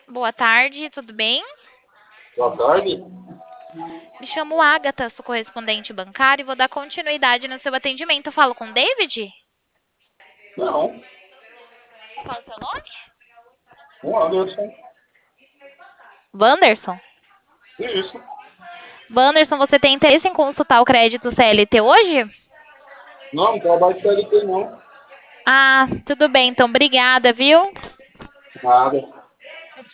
Boa tarde, tudo bem? Boa tarde. Me chamo Agatha, sou correspondente bancário e vou dar continuidade no seu atendimento. Eu falo com o David? Não, Qual é o seu nome? o Anderson. Wanderson. Isso. Wanderson, você tem interesse em consultar o crédito CLT hoje? Não, não trabalho de CLT não. Ah, tudo bem, então obrigada, viu? Nada.